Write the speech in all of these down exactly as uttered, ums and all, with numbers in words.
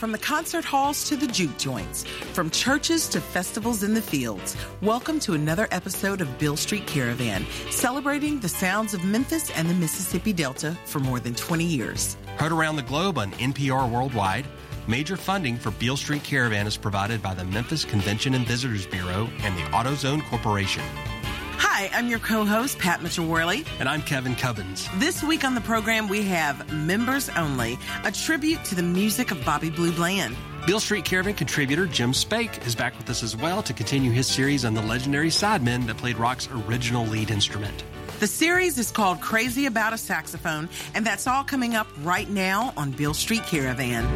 From the concert halls to the juke joints, from churches to festivals in the fields, welcome to another episode of Beale Street Caravan, celebrating the sounds of Memphis and the Mississippi Delta for more than twenty years. Heard around the globe on N P R Worldwide, major funding for Beale Street Caravan is provided by the Memphis Convention and Visitors Bureau and the AutoZone Corporation. Hi, I'm your co-host, Pat Mitchell-Worley. And I'm Kevin Cubbins. This week on the program, we have Members Only, a tribute to the music of Bobby Blue Bland. Beale Street Caravan contributor Jim Spake is back with us as well to continue his series on the legendary sidemen that played rock's original lead instrument. The series is called Crazy About a Saxophone, and that's all coming up right now on Beale Street Caravan.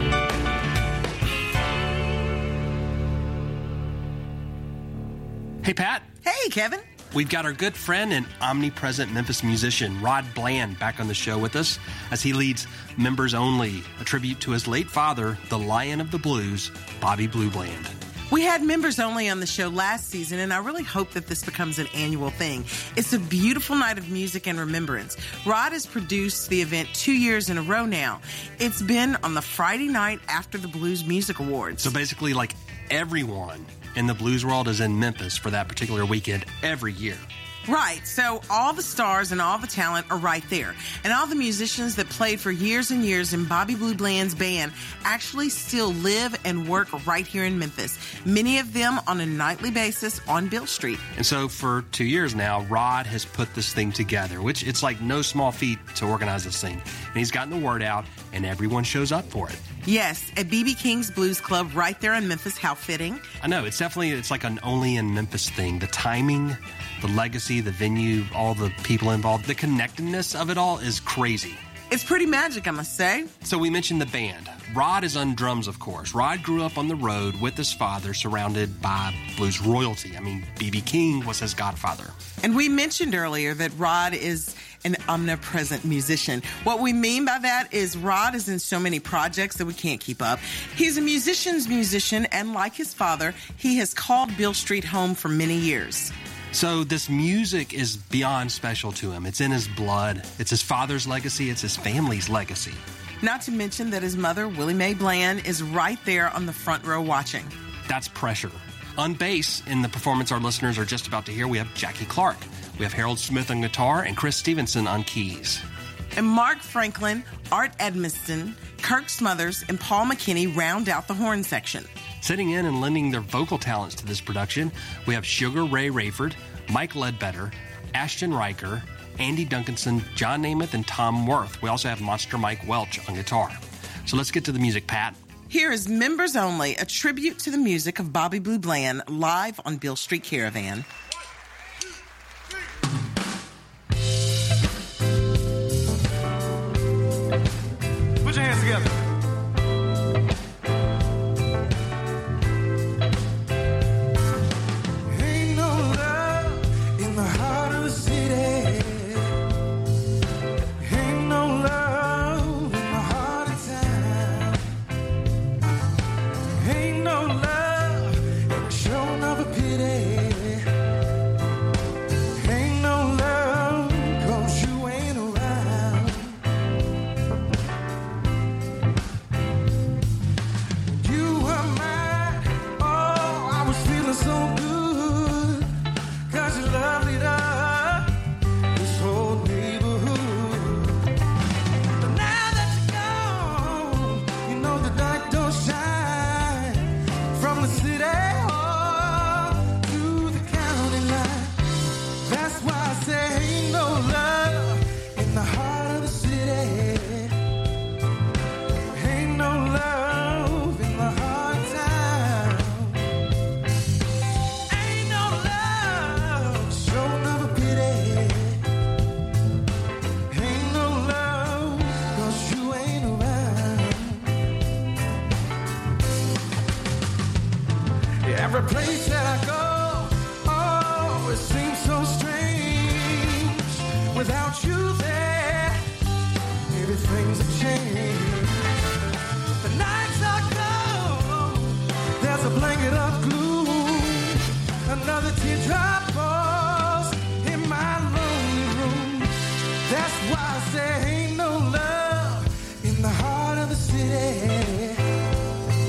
Hey, Pat. Hey, Kevin. We've got our good friend and omnipresent Memphis musician, Rod Bland, back on the show with us as he leads Members Only, a tribute to his late father, the Lion of the Blues, Bobby Blue Bland. We had Members Only on the show last season, and I really hope that this becomes an annual thing. It's a beautiful night of music and remembrance. Rod has produced the event two years in a row now. It's been on the Friday night after the Blues Music Awards. So basically, like everyone in the blues world is in Memphis for that particular weekend every year. Right, so all the stars and all the talent are right there. And all the musicians that played for years and years in Bobby Blue Bland's band actually still live and work right here in Memphis, many of them on a nightly basis on Beale Street. And so for two years now, Rod has put this thing together, which it's like no small feat to organize this thing. And he's gotten the word out, and everyone shows up for it. Yes, at B B King's Blues Club right there in Memphis. How fitting. I know, it's definitely, it's like an only in Memphis thing. The timing, the legacy, the venue, all the people involved, the connectedness of it all is crazy. It's pretty magic, I must say. So we mentioned the band. Rod is on drums, of course. Rod grew up on the road with his father, surrounded by blues royalty. I mean, B B King was his godfather. And we mentioned earlier that Rod is an omnipresent musician. What we mean by that is Rod is in so many projects that we can't keep up. He's a musician's musician, and like his father, he has called Beale Street home for many years. So this music is beyond special to him. It's in his blood. It's his father's legacy. It's his family's legacy. Not to mention that his mother, Willie Mae Bland, is right there on the front row watching. That's pressure. On bass, in the performance our listeners are just about to hear, we have Jackie Clark. We have Harold Smith on guitar and Chris Stevenson on keys. And Mark Franklin, Art Edmiston, Kirk Smothers, and Paul McKinney round out the horn section. Sitting in and lending their vocal talents to this production, we have Sugar Ray Rayford, Mike Ledbetter, Ashton Riker, Andy Duncanson, John Namath, and Tom Worth. We also have Monster Mike Welch on guitar. So let's get to the music, Pat. Here is Members Only, a tribute to the music of Bobby Blue Bland, live on Beale Street Caravan. Put your hands together. Ain't no love in the heart of the city. Ain't no love in the heart of town. Ain't no love in the showing of a pity. Ain't no love 'cause you ain't around. You were mine, oh, I was feeling so good, 'cause you loved it up, this whole neighborhood. But now that you're gone, you know the dark don't shine, from the city hall to the county line. That's why I say ain't no love in the heart of the city. Ain't no love in the heart of town. Ain't no love, show never pity. Ain't no love, 'cause you ain't around. Every place that I go, oh, it seems so strange. Without you there, everything's a change. The nights are cold, there's a blanket of gloom. Another teardrop falls in my lonely room. That's why I say ain't no love in the heart of the city.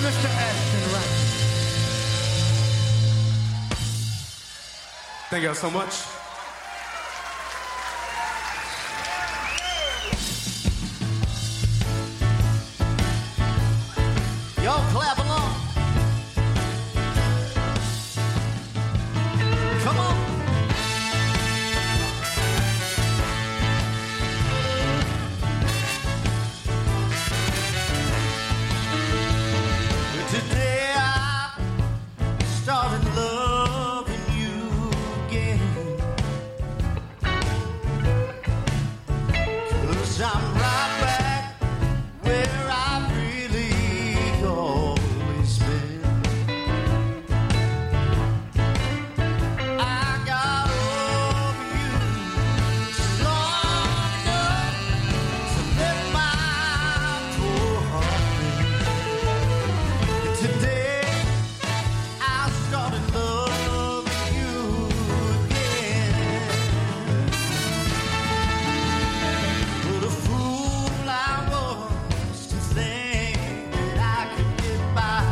Mister Ashton Riker. Thank y'all so much. Y'all clap along. Come on. Today I started loving you again. 'Cause I'm right back where I've really always been. I got over you long enough to let my poor heart break. Today I started loving you again. What a fool I was to think that I could get by.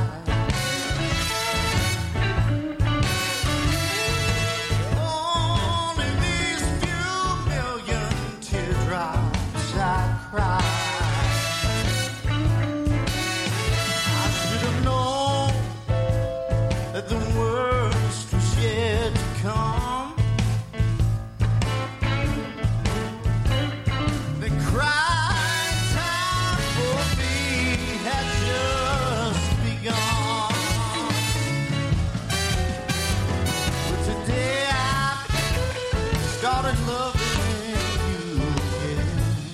Only these few million teardrops I cried. I should have known that the worst was yet to come. The crying time for me had just begun. But today I started loving you again.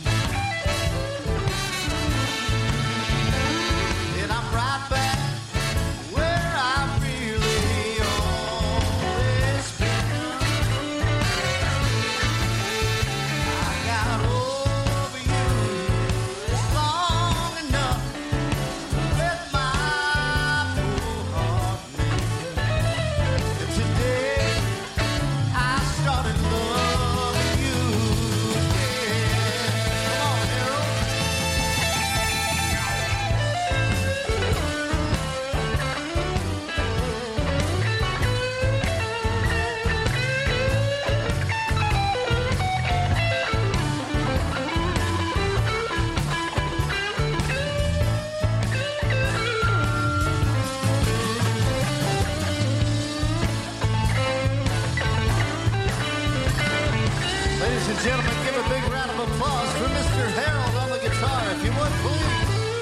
And I'm right back where I've really always been. I got over you long enough to let my poor heart mend. Today I started loving you again. Come on, Harold. Ladies and gentlemen, give a big round of applause for Mister Harold on the guitar, if you would, please.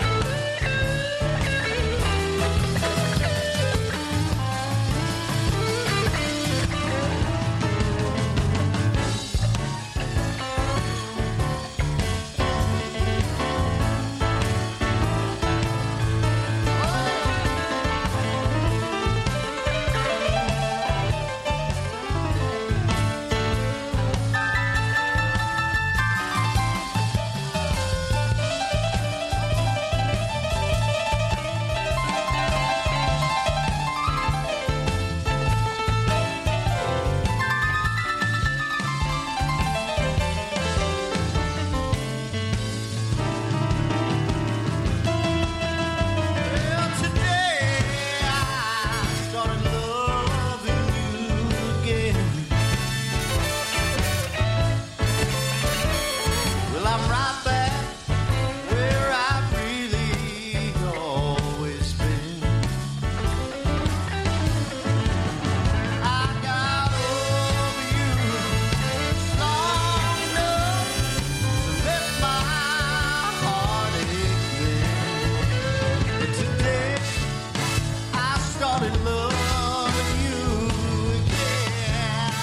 Well, today I started loving you again. Well, I'm right back where I've really always been. I got over you long enough to let my heartache mend. But today I started loving you again.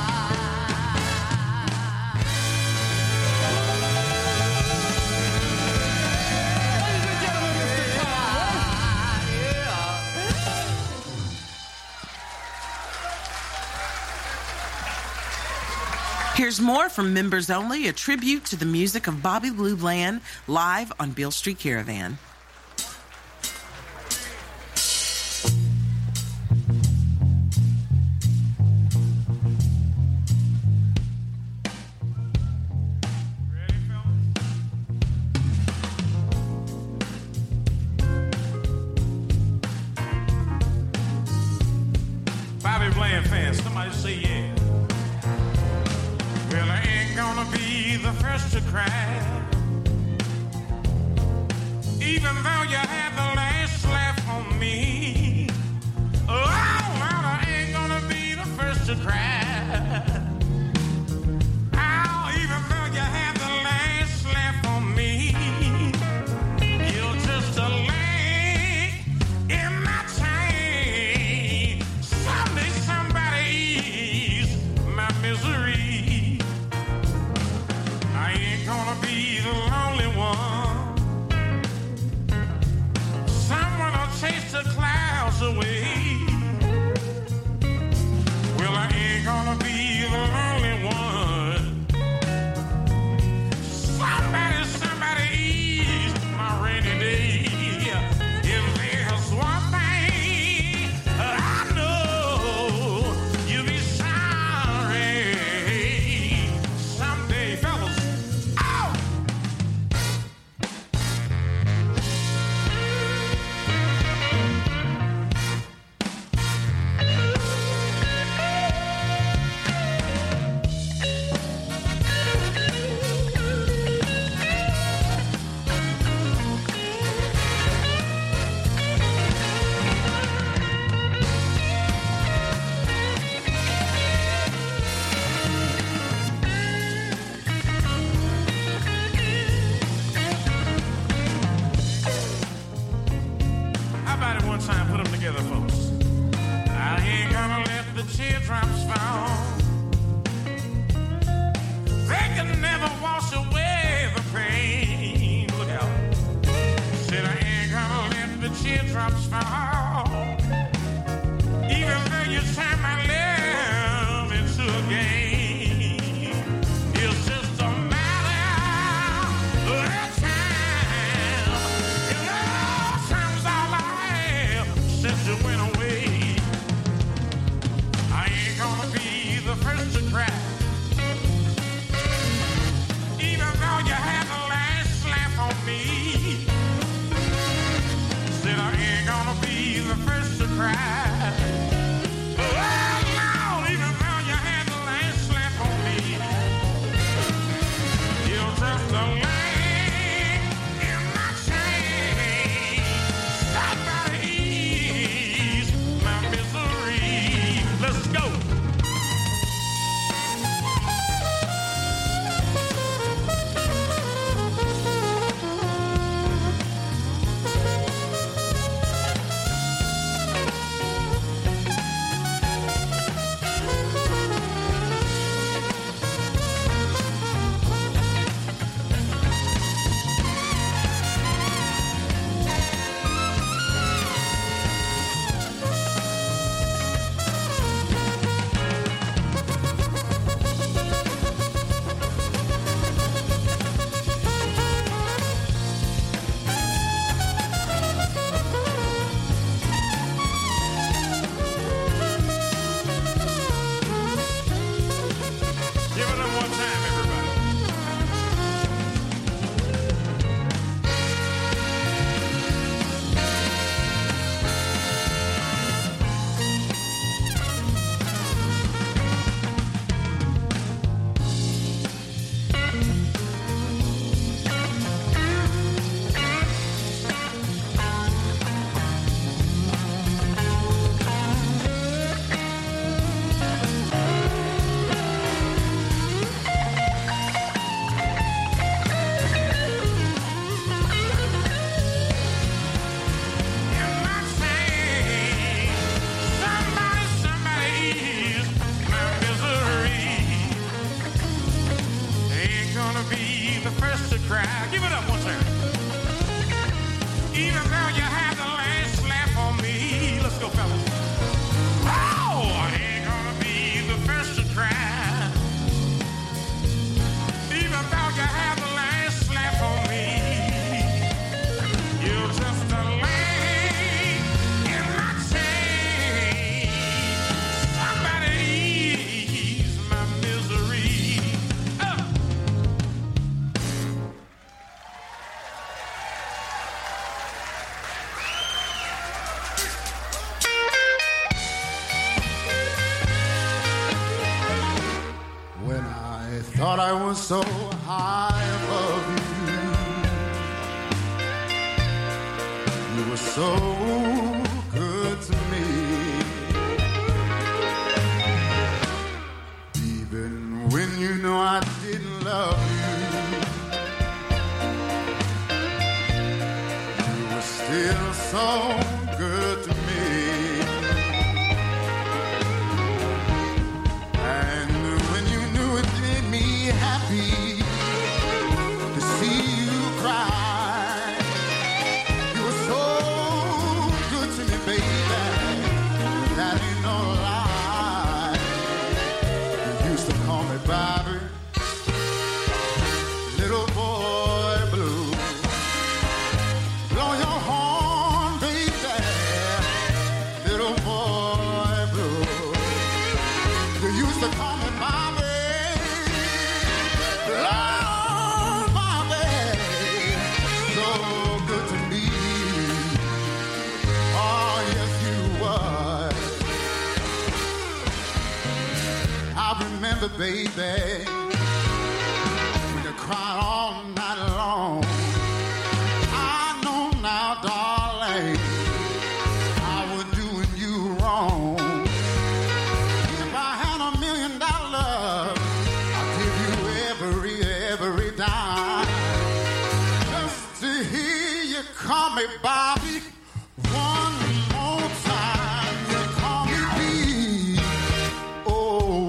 Here's more from Members Only, a tribute to the music of Bobby Blue Bland, live on Beale Street Caravan. Ready, fellas? yeah. Somebody say yeah. Well, I ain't gonna be the first to cry, even though you had the last laugh on me. Oh, well, I ain't gonna be the first to cry. Oh, even though you had the last laugh on me, you're just a link in my chain. Someday somebody ease my misery. I ain't gonna be the lonely one. Someone will chase the clouds away. Well, I ain't gonna be the lonely one. Somebody, somebody ease my rainy day. If there's one thing I know, you'll be sorry someday, fellas. Oh! How about it one time? Put them together, folks. I ain't gonna let the teardrops fall. They can never wash away the pain. Look out. Said I ain't gonna let the teardrops fall. Even though you turn my love into a game, it's just a matter of time. You know, time's all I have since you went away. I ain't gonna be the first to cry, even though you had the last laugh on me. Said I ain't gonna be the first to cry. Oh, no, even though you had the last laugh on me. You're just a link in my chain. Somebody ease my misery. Let's go. was so high above you. You were so good to me. Even when you know I didn't love you, you were still so good to me. Happy to see you cry. You were so good to me, baby. That ain't no lie. You used to call me Bobby, little boy blue. Blow your horn, baby, little boy blue. You used to call me Bobby. Remember, baby, when you cried all night long. I know now, darling, I was doing you wrong. If I had a million dollars, I'd give you every, every dime. Just to hear you call me Bobby one more time. You call me B. Oh.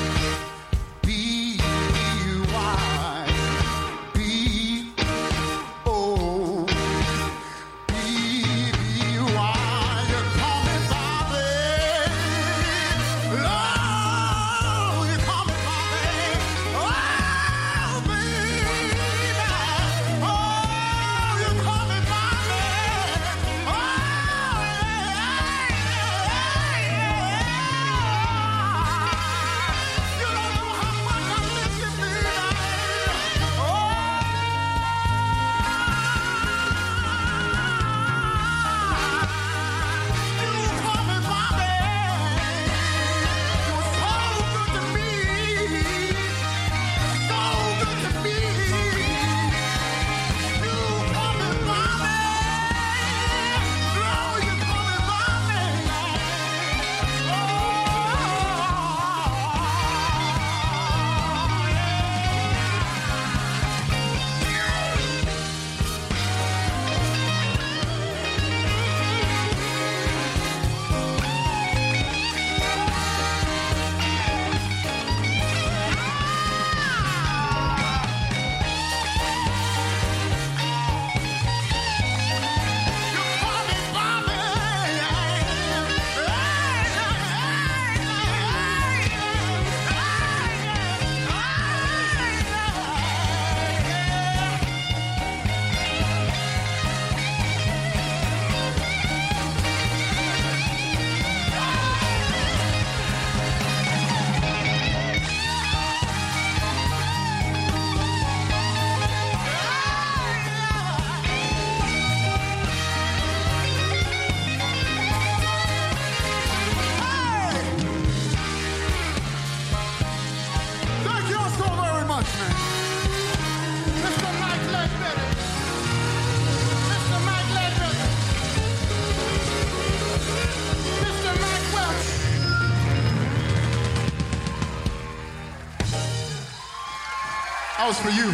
That was for you.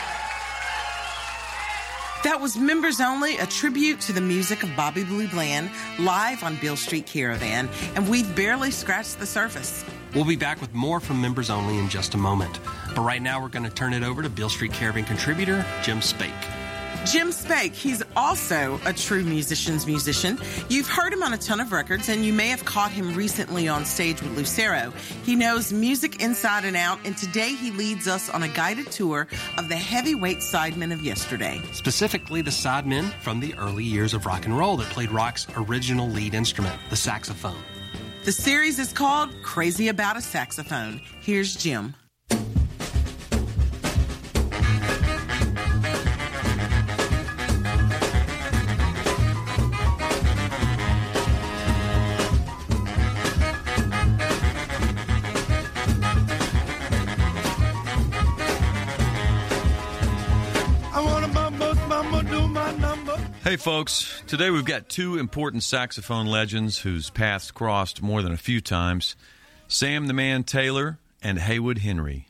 That was Members Only, a tribute to the music of Bobby Blue Bland, live on Beale Street Caravan, and we've barely scratched the surface. We'll be back with more from Members Only in just a moment. But right now, we're going to turn it over to Beale Street Caravan contributor, Jim Spake. Jim Spake, he's also a true musician's musician. You've heard him on a ton of records, and you may have caught him recently on stage with Lucero. He knows music inside and out, and today he leads us on a guided tour of the heavyweight sidemen of yesterday. Specifically, the sidemen from the early years of rock and roll that played rock's original lead instrument, the saxophone. The series is called Crazy About a Saxophone. Here's Jim. mama know my number. Hey folks, today we've got two important saxophone legends whose paths crossed more than a few times, Sam the Man Taylor and Haywood Henry.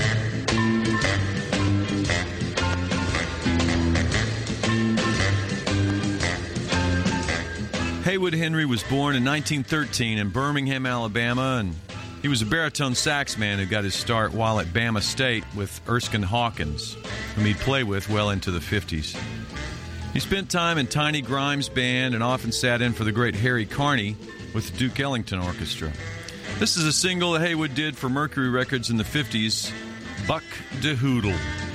Haywood Henry was born in nineteen thirteen in Birmingham, Alabama, and he was a baritone sax man who got his start while at Bama State with Erskine Hawkins, whom he'd play with well into the fifties. He spent time in Tiny Grimes' band and often sat in for the great Harry Carney with the Duke Ellington Orchestra. This is a single that Haywood did for Mercury Records in the fifties, Buck de Hoodle.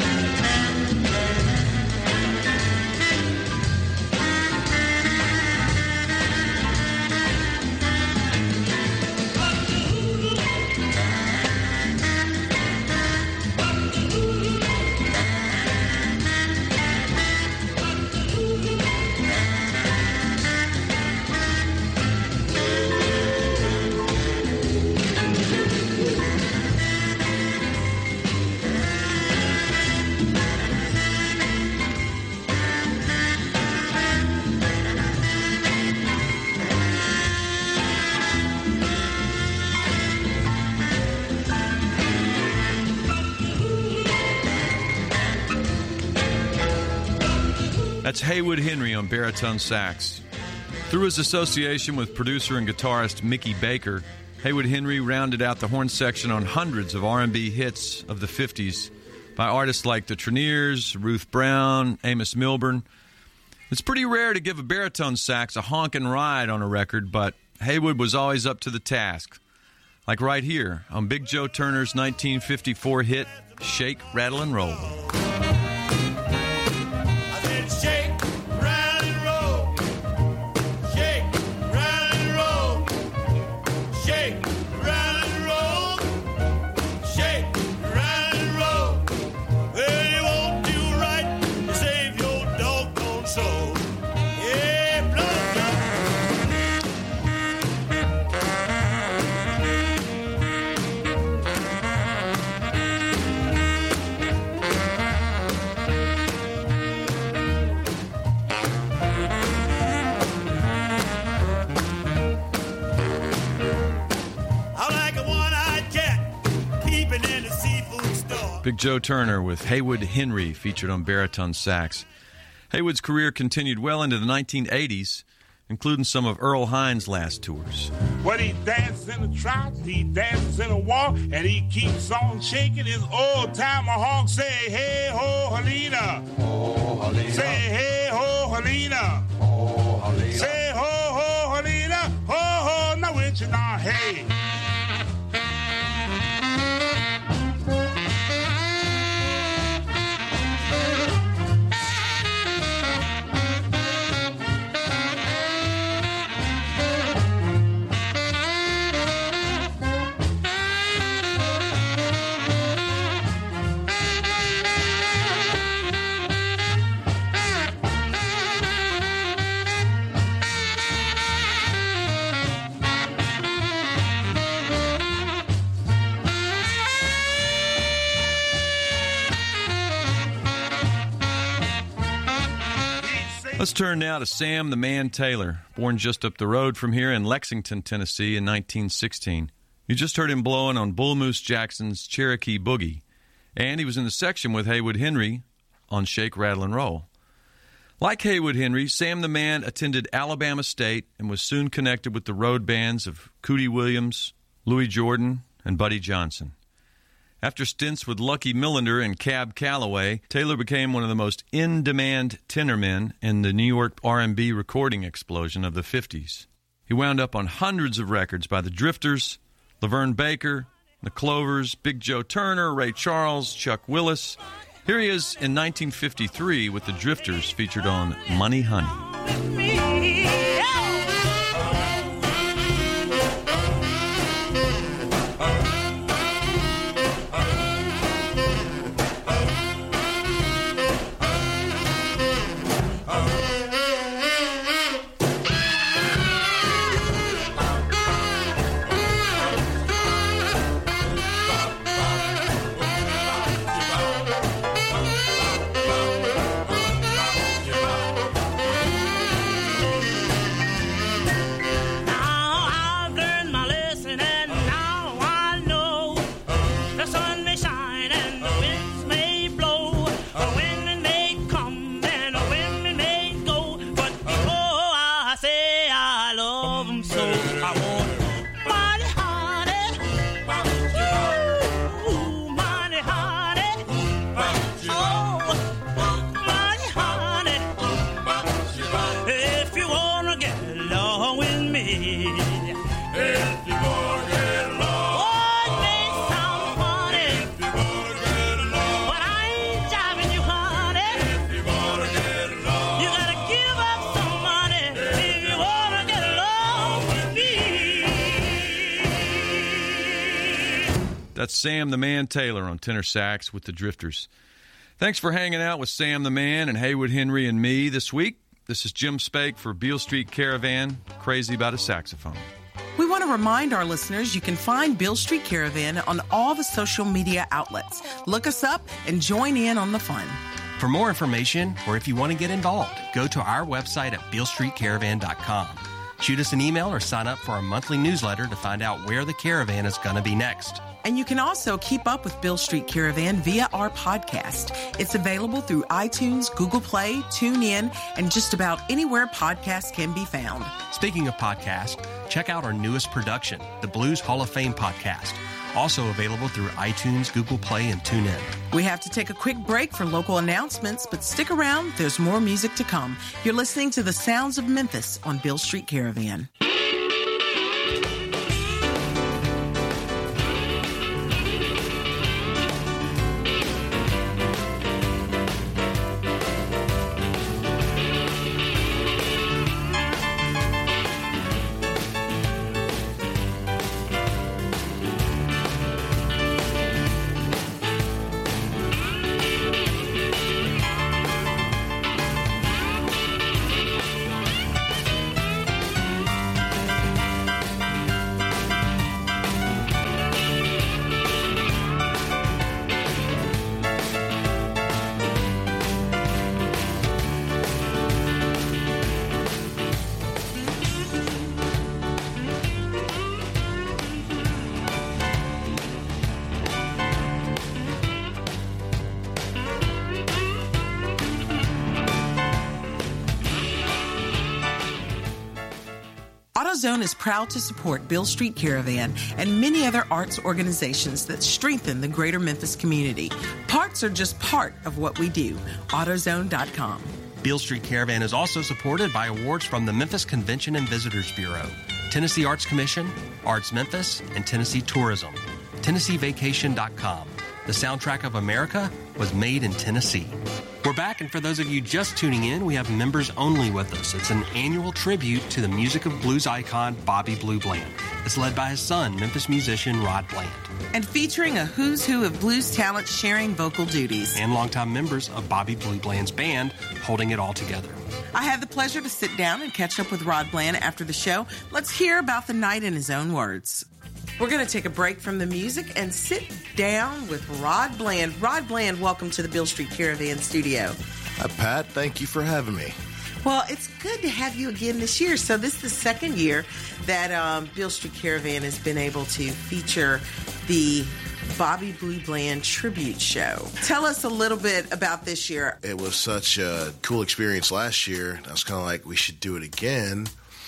That's Haywood Henry on baritone sax. Through his association with producer and guitarist Mickey Baker, Haywood Henry rounded out the horn section on hundreds of R and B hits of the fifties by artists like the Treniers, Ruth Brown, Amos Milburn. It's pretty rare to give a baritone sax a honkin' ride on a record, but Haywood was always up to the task. Like right here on Big Joe Turner's nineteen fifty-four hit, Shake, Rattle, and Roll. Big Joe Turner with Haywood Henry featured on baritone sax. Haywood's career continued well into the nineteen eighties, including some of Earl Hines' last tours. When he dances in the trot, he dances in a walk, and he keeps on shaking his old-timer honk. Say, hey, ho, Helena. Oh, Helena. Say, hey, ho, Helena. Oh, Helena. Say, ho, ho, Helena. Ho, ho, now with you now, hey. Let's turn now to Sam the Man Taylor, born just up the road from here in Lexington, Tennessee in nineteen sixteen. You just heard him blowing on Bull Moose Jackson's Cherokee Boogie, and he was in the section with Haywood Henry on Shake, Rattle, and Roll. Like Haywood Henry, Sam the Man attended Alabama State and was soon connected with the road bands of Cootie Williams, Louis Jordan, and Buddy Johnson. After stints with Lucky Millender and Cab Calloway, Taylor became one of the most in-demand tenor men in the New York R and B recording explosion of the fifties. He wound up on hundreds of records by the Drifters, Laverne Baker, the Clovers, Big Joe Turner, Ray Charles, Chuck Willis. Here he is in nineteen fifty-three with the Drifters featured on Money Honey. That's Sam the Man Taylor on tenor sax with the Drifters. Thanks for hanging out with Sam the Man and Haywood Henry and me this week. This is Jim Spake for Beale Street Caravan, crazy about a saxophone. We want to remind our listeners you can find Beale Street Caravan on all the social media outlets. Look us up and join in on the fun. For more information, or if you want to get involved, go to our website at beale street caravan dot com. Shoot us an email or sign up for our monthly newsletter to find out where the caravan is going to be next. And you can also keep up with Beale Street Caravan via our podcast. It's available through iTunes, Google Play, TuneIn, and just about anywhere podcasts can be found. Speaking of podcasts, check out our newest production, the Blues Hall of Fame podcast. Also available through iTunes, Google Play, and TuneIn. We have to take a quick break for local announcements, but stick around. There's more music to come. You're listening to the sounds of Memphis on Beale Street Caravan. AutoZone is proud to support Beale Street Caravan and many other arts organizations that strengthen the greater Memphis community. Parts are just part of what we do. AutoZone dot com. Beale Street Caravan is also supported by awards from the Memphis Convention and Visitors Bureau, Tennessee Arts Commission, Arts Memphis, and Tennessee Tourism. Tennessee Vacation dot com. The soundtrack of America was made in Tennessee. We're back, and for those of you just tuning in, we have members only with us. It's an annual tribute to the music of blues icon Bobby Blue Bland. It's led by his son, Memphis musician Rod Bland. And featuring a who's who of blues talent sharing vocal duties. And longtime members of Bobby Blue Bland's band holding it all together. I had the pleasure to sit down and catch up with Rod Bland after the show. Let's hear about the night in his own words. We're going to take a break from the music and sit down with Rod Bland. Rod Bland, welcome to the Beale Street Caravan studio. Hi, Pat. Thank you for having me. Well, it's good to have you again this year. So this is the second year that um, Beale Street Caravan has been able to feature the Bobby Blue Bland tribute show. Tell us a little bit about this year. It was such a cool experience last year. I was kind of like, we should do it again.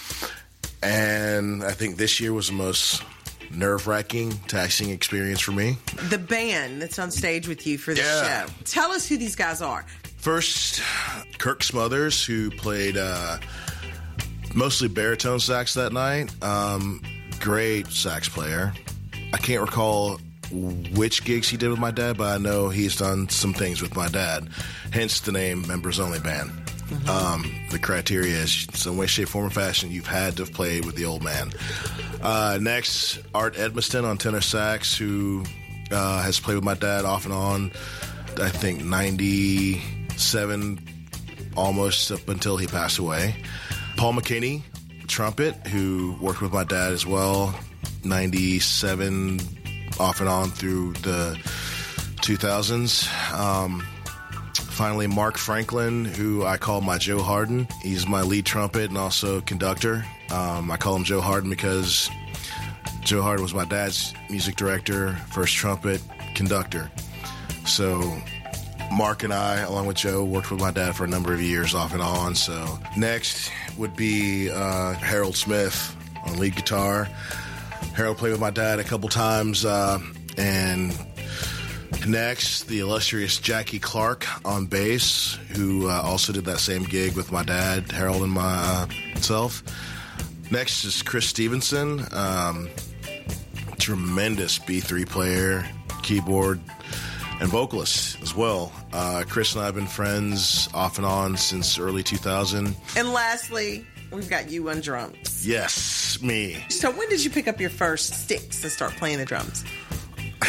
And I think this year was the most nerve-wracking, taxing experience for me. The band that's on stage with you for the Yeah. show. Tell us who these guys are. First, Kirk Smothers, who played uh, mostly baritone sax that night. Um, great sax player. I can't recall which gigs he did with my dad, but I know he's done some things with my dad. Hence the name Members Only Band. Mm-hmm. Um, the criteria is, in some way, shape, form, or fashion, you've had to have played with the old man. Uh, next, Art Edmiston on tenor sax, who uh, has played with my dad off and on, I think, ninety-seven, almost up until he passed away. Paul McKinney, trumpet, who worked with my dad as well, ninety-seven, off and on through the two thousands. Um, finally, Mark Franklin, who I call my Joe Harden. He's my lead trumpet and also conductor. Um, I call him Joe Harden because Joe Harden was my dad's music director, first trumpet, conductor. So Mark and I, along with Joe, worked with my dad for a number of years off and on. So next would be uh, Harold Smith on lead guitar. Harold played with my dad a couple times. Uh, and next, the illustrious Jackie Clark on bass, who uh, also did that same gig with my dad, Harold, and myself. Next is Chris Stevenson, um, tremendous B three player, keyboard, and vocalist as well. Uh, Chris and I have been friends off and on since early two thousand. And lastly, we've got you on drums. Yes, me. So when did you pick up your first sticks and start playing the drums?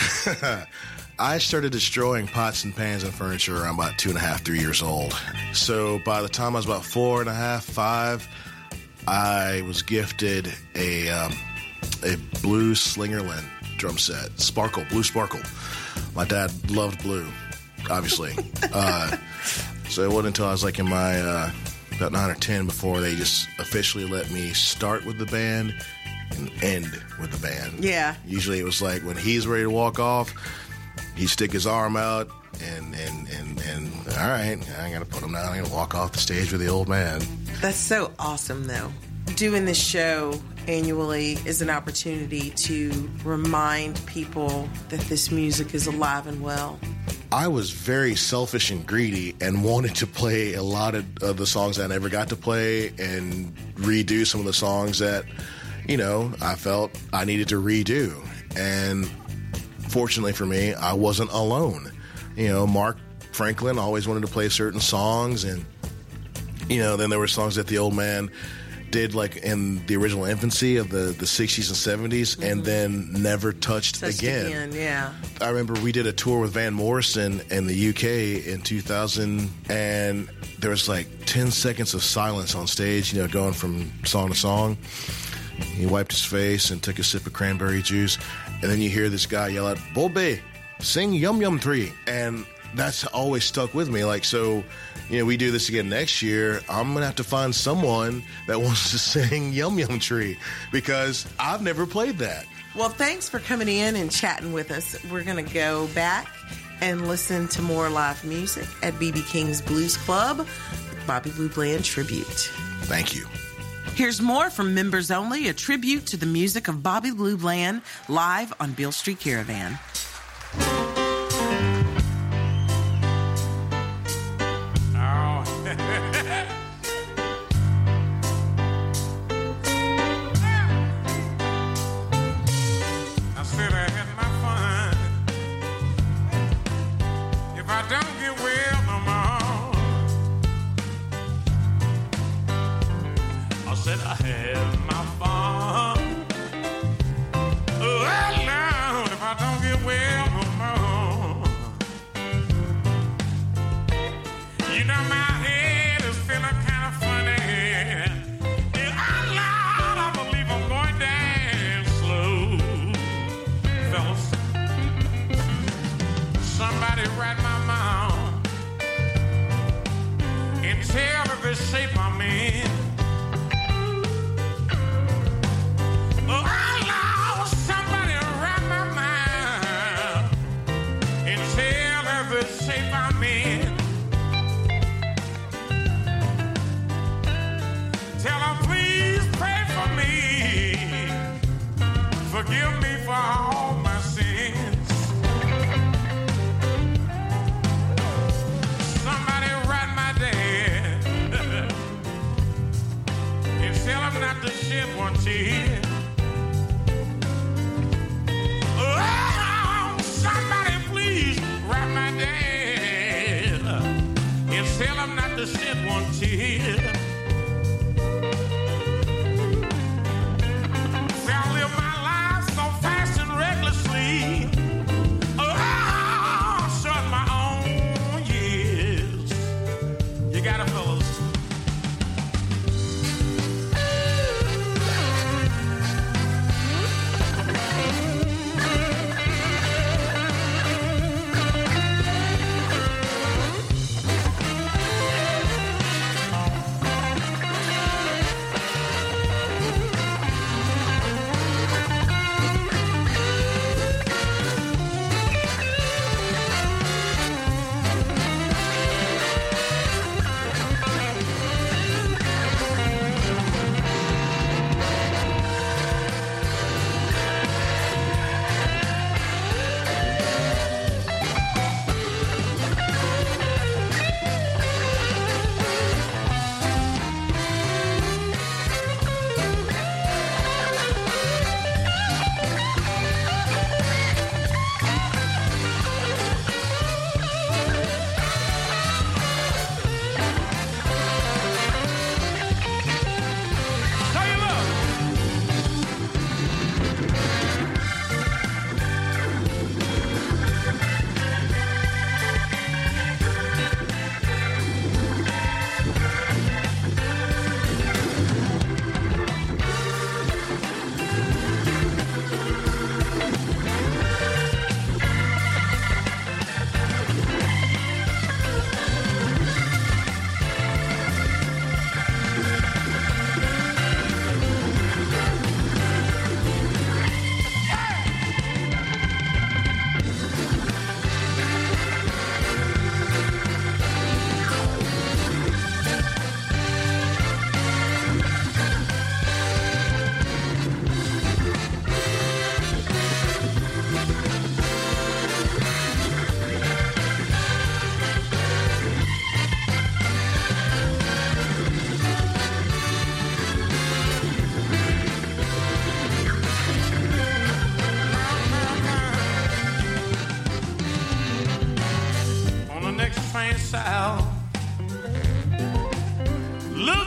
I started destroying pots and pans and furniture around about two and a half, three years old. So by the time I was about four and a half, five, I was gifted a um, a blue Slingerland drum set, Sparkle, blue Sparkle. My dad loved blue, obviously. uh, so it wasn't until I was like in my uh, about nine or ten before they just officially let me start with the band and end with the band. Yeah. Usually it was like when he's ready to walk off, he'd stick his arm out and, and, and, and all right, I got to put him down. I'm going to walk off the stage with the old man. That's so awesome, though. Doing this show annually is an opportunity to remind people that this music is alive and well. I was very selfish and greedy and wanted to play a lot of, of the songs I never got to play and redo some of the songs that, you know, I felt I needed to redo. And fortunately for me, I wasn't alone. You know, Mark Franklin always wanted to play certain songs, and, you know, then there were songs that the old man did like in the original infancy of the, the sixties and seventies, mm-hmm. and then never touched, touched again. again. Yeah. I remember we did a tour with Van Morrison in the U K in two thousand, and there was like ten seconds of silence on stage, you know, going from song to song. He wiped his face and took a sip of cranberry juice, and then you hear this guy yell out, "Bobby, sing Yum Yum Tree." And that's always stuck with me. Like, so, you know, we do this again next year, I'm going to have to find someone that wants to sing Yum Yum Tree, because I've never played that. Well, thanks for coming in and chatting with us. We're going to go back and listen to more live music at B B King's Blues Club with Bobby Blue Bland Tribute. Thank you. Here's more from Members Only, a tribute to the music of Bobby Blue Bland, live on Beale Street Caravan.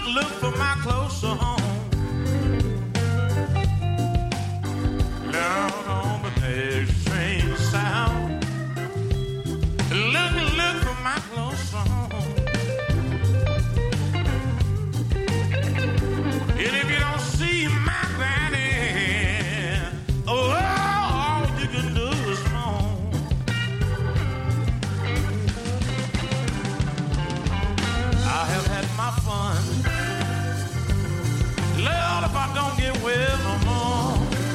look for my closer home. Down on the next train sound. Look, look for my closer home. And if you don't see my granny, oh, all you can do is moan. I have had my fun. Lord, if I don't get well no more.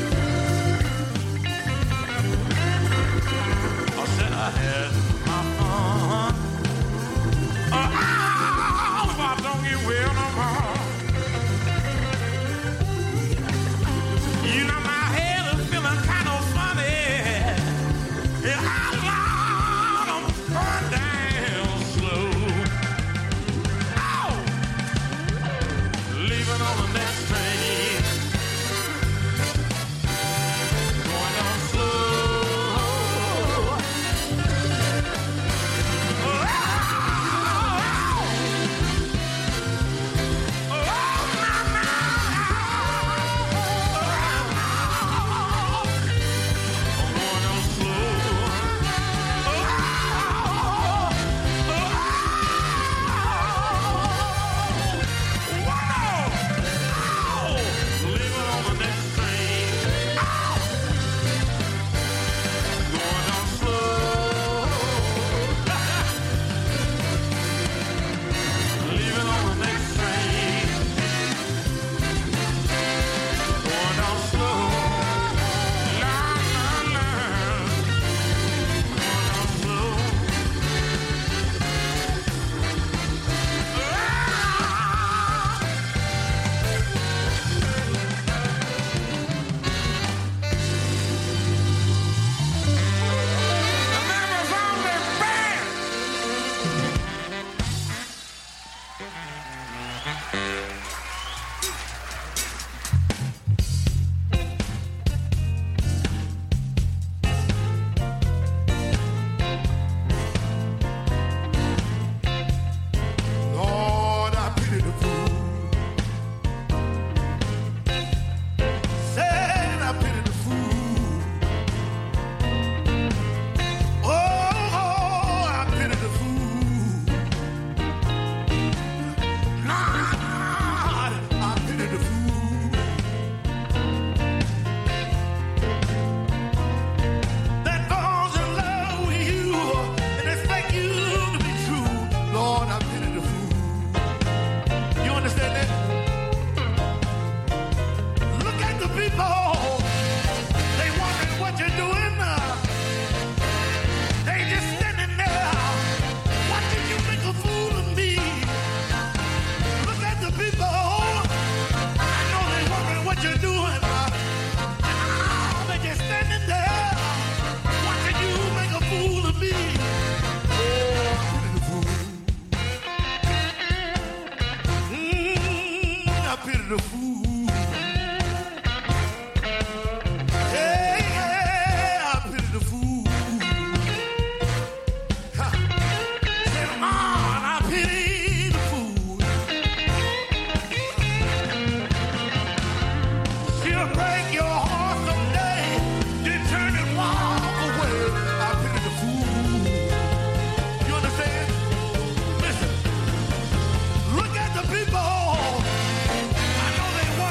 I said I had my fun. Oh, if I don't get well no more. You know my head is feeling kind of funny. Yeah, I long to run down slow. Ow! Leaving on the next train. Going on slow. Oh, ow! Oh, my, my. Lord, I pity the fool. Said I pity the fool. Oh, I pity the fool. Lord, I pity the fool. That falls in love with you and expect you to be true. Lord, I pity the fool. You understand that? Look at the people. They wondering what you're doing. They just standing there. Watching you make a fool of me. Look at the people. I know they wondering what you're doing. Oh, they just standing there. Watching you make a fool of me. Oh, I pity the fool. Mm, I pity the fool. Hey, yeah, I pity the fool. Ha. Say, "Man, I pity the fool." She'll break your heart someday, then turn and walk away. I pity the fool. You understand? Listen. Look at the people. I know they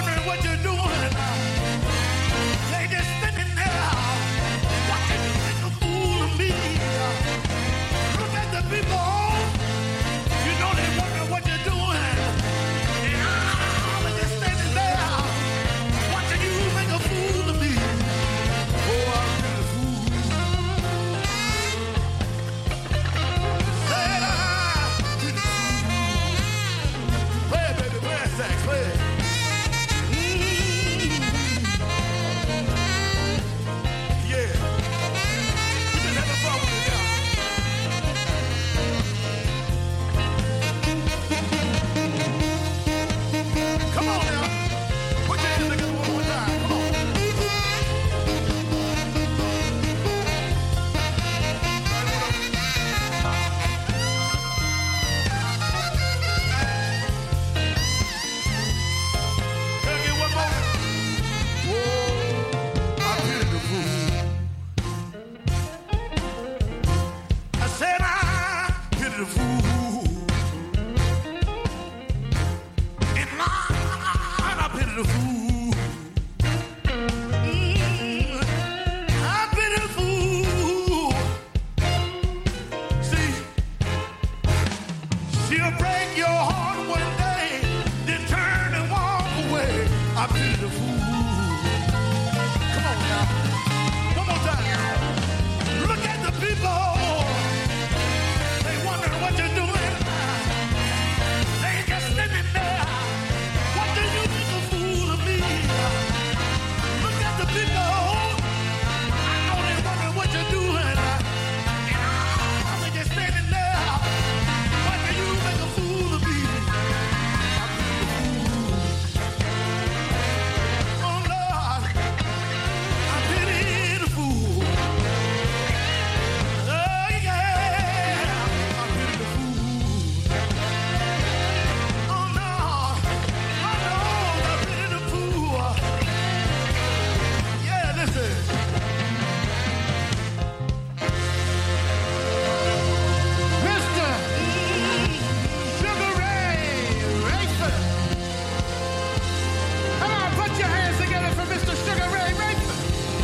been a fool. Mm, I've been a fool. See, she'll break your heart one day, then turn and walk away. I've been a fool. Come on now. One more time. Look at the people. They wonder what you're doing. They just standing there. What do you make a fool of me? Look at the people. I know they wonder what you're doing. And I'm just standing there. What do you make a fool of me? Oh Lord, I've been a fool. Oh yeah, I've been a fool. Oh no, oh no, I've been a fool. Yeah, listen. Mister Sugar Ray Rayford. Come on, put your hands together for Mister Sugar Ray Rayford.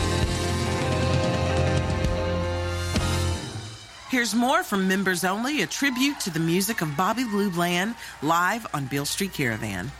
Here's more from Members Only, a tribute to the music of Bobby Blue Bland, live on Beale Street Caravan.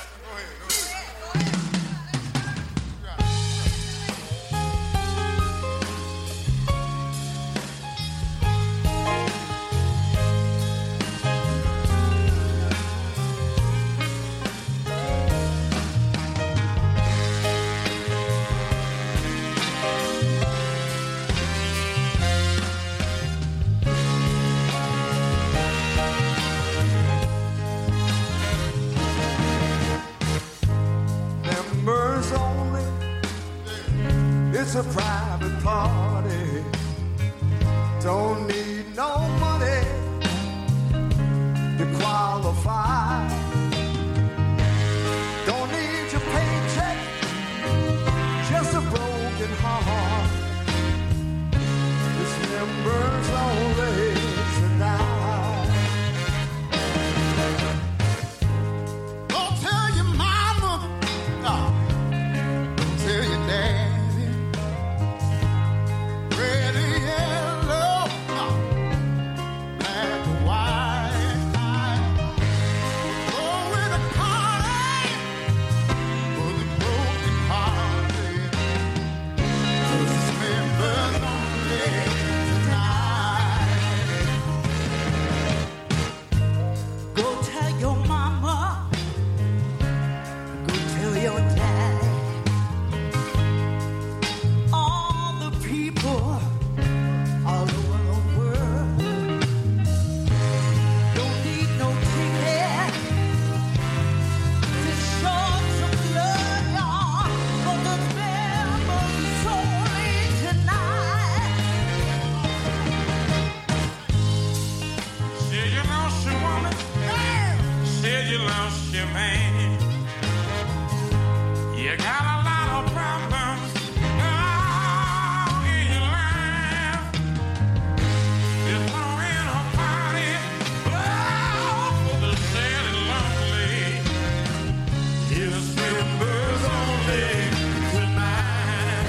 Members only. It's a private party. Don't need no money to qualify. Don't need your paycheck, just a broken heart. It's members only tonight. Go tell your mama, oh, tell your daddy, red and yellow, oh, black and white. Go with a party for the broken hearted. 'Cause it's members only tonight. Go tell your mama, go tell your daddy, all the people all over the world. Don't need no ticket to show some love, y'all, for the members only tonight. Said you lost your woman. Said you lost your man. You got a lot of problems oh, in your life. You're throwing a party oh, for the sad and lonely. It's members only tonight.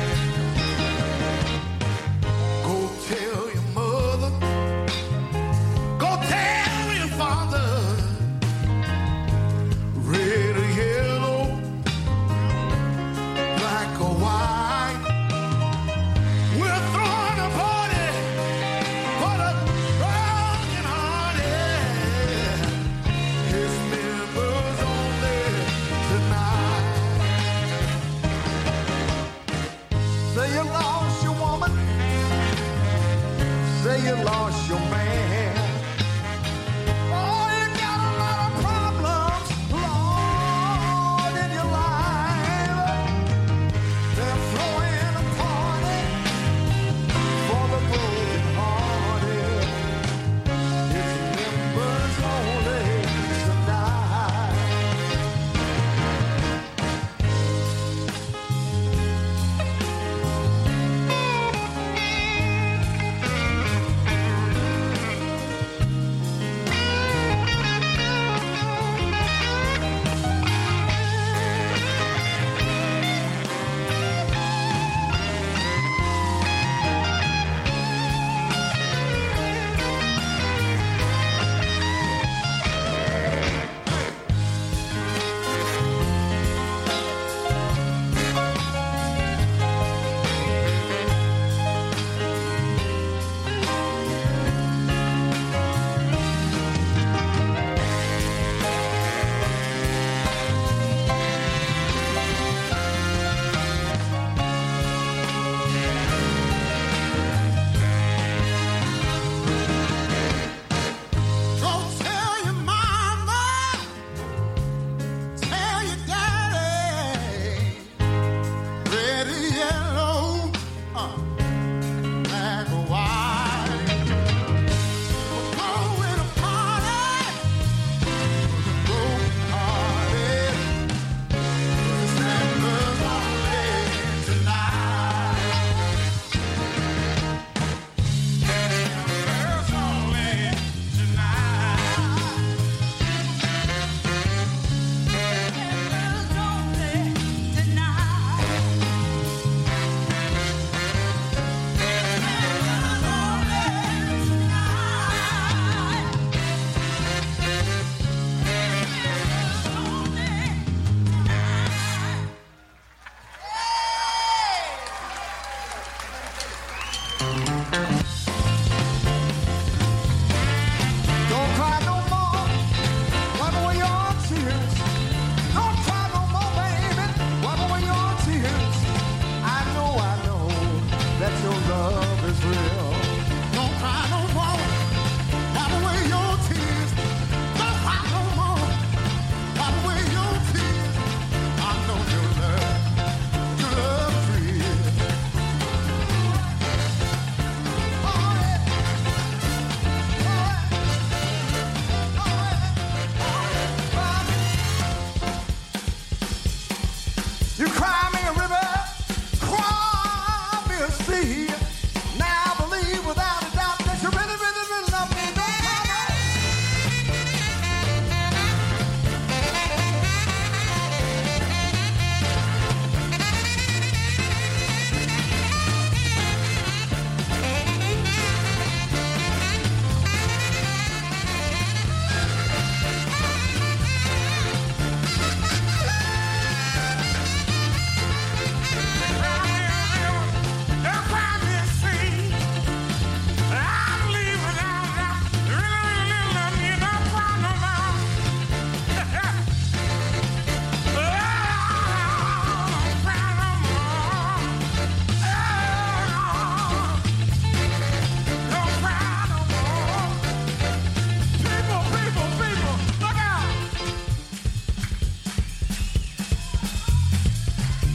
Go tell your mother, go tell your father, red or yellow,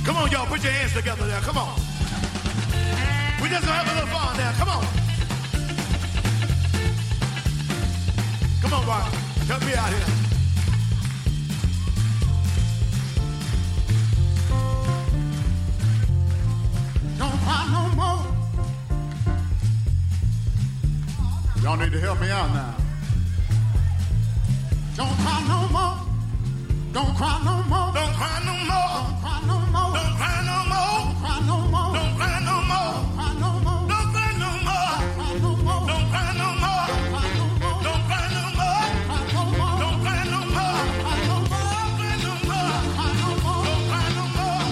Come on, y'all, put your hands together there. Come on. We just gonna have a little fun now. Come on. Come on, Bob. Help me out here. Don't cry no more. Y'all need to help me out now. Don't cry no more. Don't cry no more. Don't cry no more. Don't cry no more. Don't cry no more. Don't cry no more. Don't cry no more. Don't cry no more. Don't cry no more. Don't cry no more. Don't cry no more. Don't cry no more. Don't cry no more. Don't cry no more. Don't cry no more.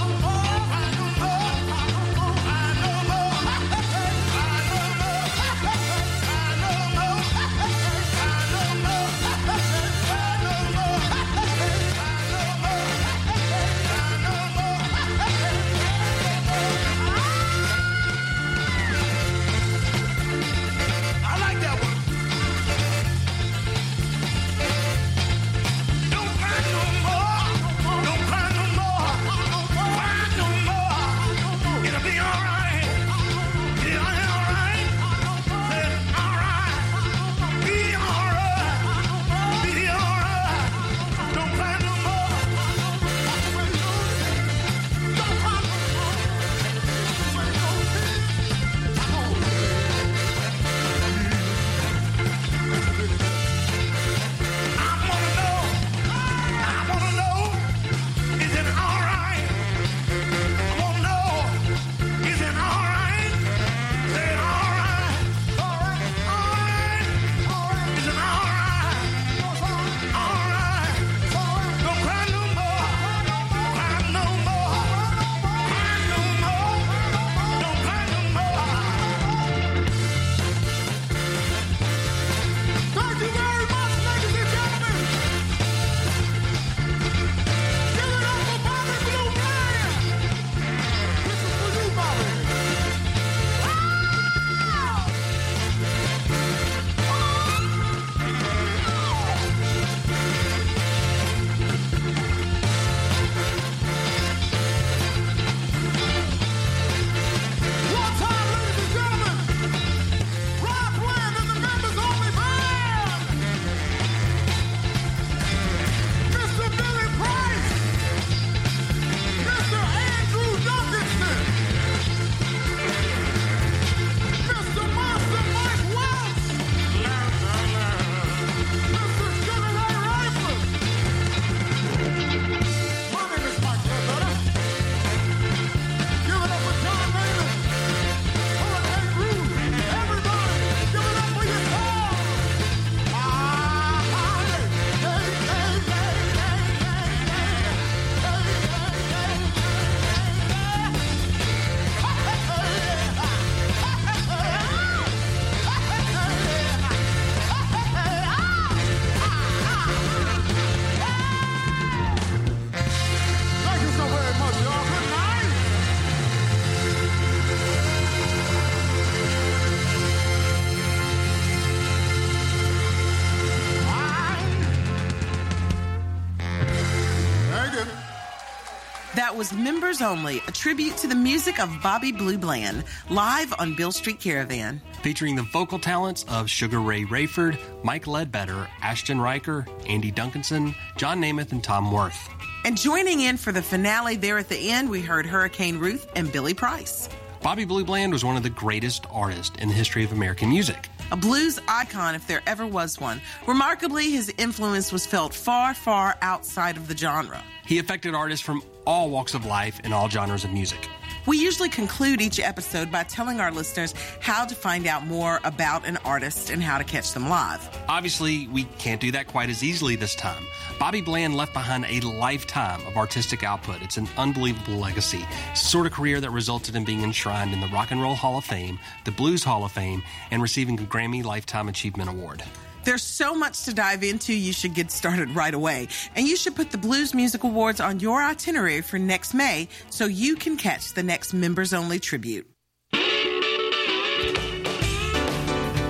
That was Members Only, a tribute to the music of Bobby Blue Bland, live on Beale Street Caravan. Featuring the vocal talents of Sugar Ray Rayford, Mike Ledbetter, Ashton Riker, Andy Duncanson, John Namath, and Tom Worth. And joining in for the finale there at the end, we heard Hurricane Ruth and Billy Price. Bobby Blue Bland was one of the greatest artists in the history of American music. A blues icon if there ever was one. Remarkably, his influence was felt far, far outside of the genre. He affected artists from all walks of life and all genres of music. We usually conclude each episode by telling our listeners how to find out more about an artist and how to catch them live. Obviously, we can't do that quite as easily this time. Bobby Bland left behind a lifetime of artistic output. It's an unbelievable legacy. It's the sort of career that resulted in being enshrined in the Rock and Roll Hall of Fame, the Blues Hall of Fame, and receiving a Grammy Lifetime Achievement Award. There's so much to dive into, you should get started right away. And you should put the Blues Music Awards on your itinerary for next May so you can catch the next Members Only tribute.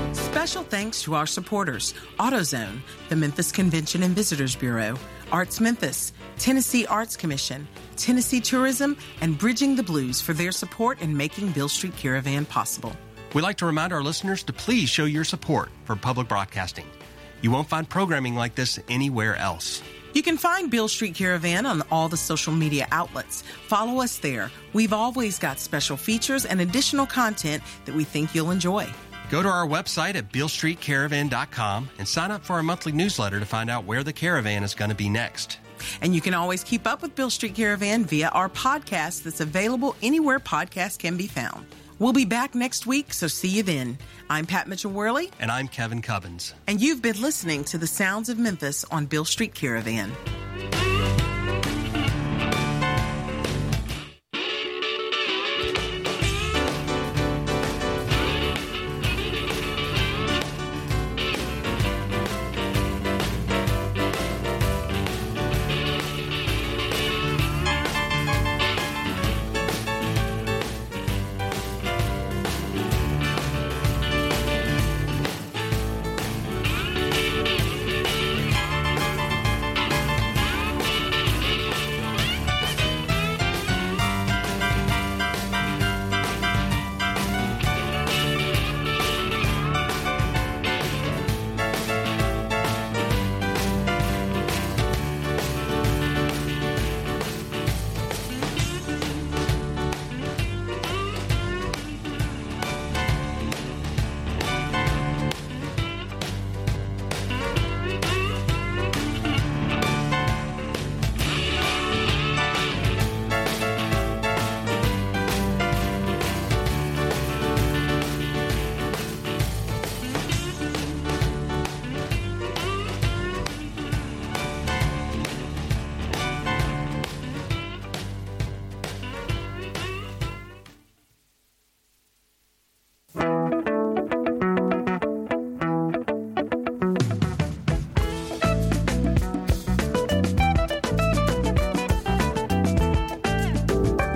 Special thanks to our supporters, AutoZone, the Memphis Convention and Visitors Bureau, Arts Memphis, Tennessee Arts Commission, Tennessee Tourism, and Bridging the Blues for their support in making Beale Street Caravan possible. We'd like to remind our listeners to please show your support for public broadcasting. You won't find programming like this anywhere else. You can find Beale Street Caravan on all the social media outlets. Follow us there. We've always got special features and additional content that we think you'll enjoy. Go to our website at beale street caravan dot com and sign up for our monthly newsletter to find out where the caravan is going to be next. And you can always keep up with Beale Street Caravan via our podcast that's available anywhere podcasts can be found. We'll be back next week, so see you then. I'm Pat Mitchell-Worley. And I'm Kevin Cubbins. And you've been listening to the Sounds of Memphis on Beale Street Caravan.